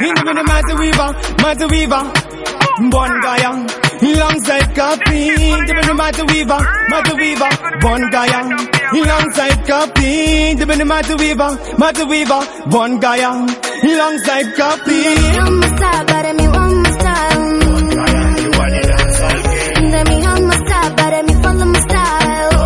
In the Master Weaver, Bon Gaia, alongside Copy. In the Master Weaver, Bon Gaia, alongside Copy. In the Master Weaver, Bon Gaia, alongside Copy. I'm a star, but me one more style. Let me on my style, but me follow my style.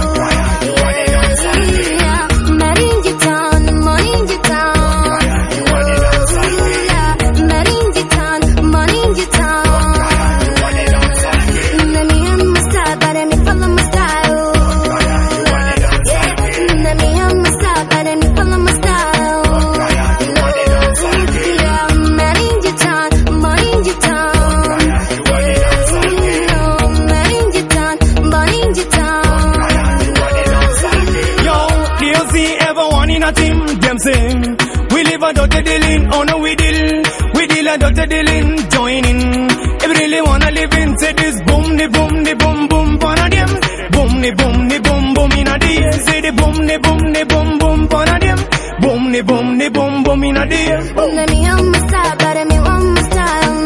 We live a dirty dealing, oh no we deal a dirty dealing, joining. If we really wanna live in, say this boom, the boom, boom, pon a dem. Boom, the boom, in a day. Say the boom, boom, pon a dem. Boom, the boom, in a day. Let me on my style, but me want my style.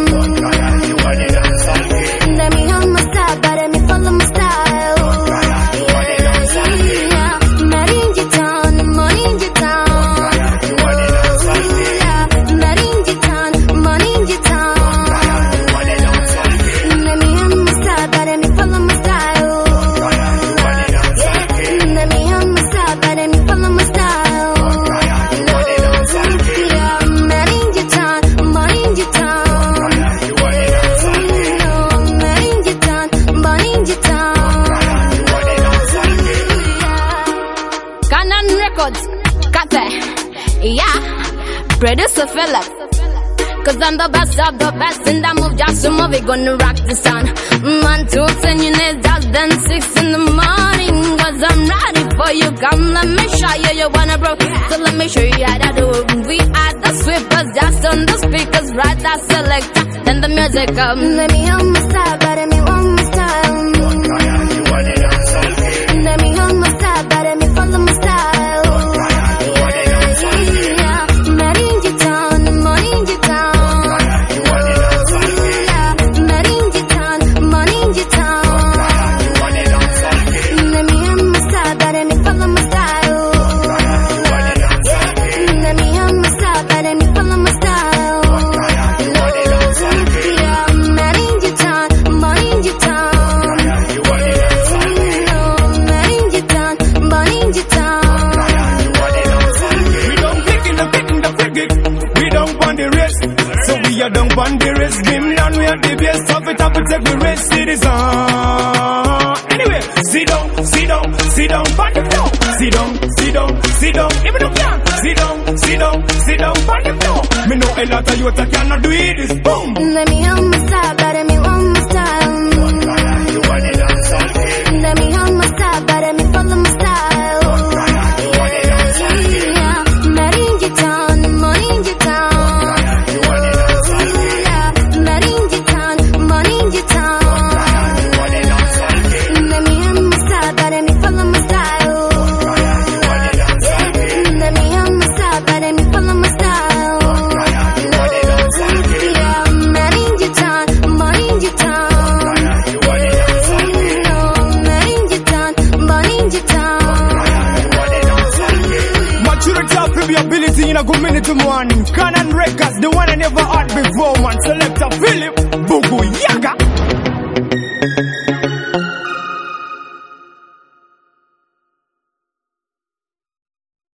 Let me on my style, but me follow my style. Producer Philip, cause I'm the best of the best in that move, just a movie gonna rock the sun. 1, 2, 10 units, just then 6 in the morning. Cause I'm ready for you, come let me show you, you wanna broke. So let me show you how to do it. We are the sweepers, just on the speakers, right that selector, then the music comes. Let me on my style, but me want my style. Let me on my style, but me follow my style. Don't want the rest, dim down, we have the best. Top it up, we take the rest, citizen. Anyway, sit down, on the floor. Sit down, even if you can. Sit down, on the floor. Me know a lot of you that cannot do it, this boom. Let me on my style, but me want my style. Let me on my style, but me follow my style. In a good minute to morning, Canon Records, the one I never heard before, man. Selector Philip, Bugu Yaga.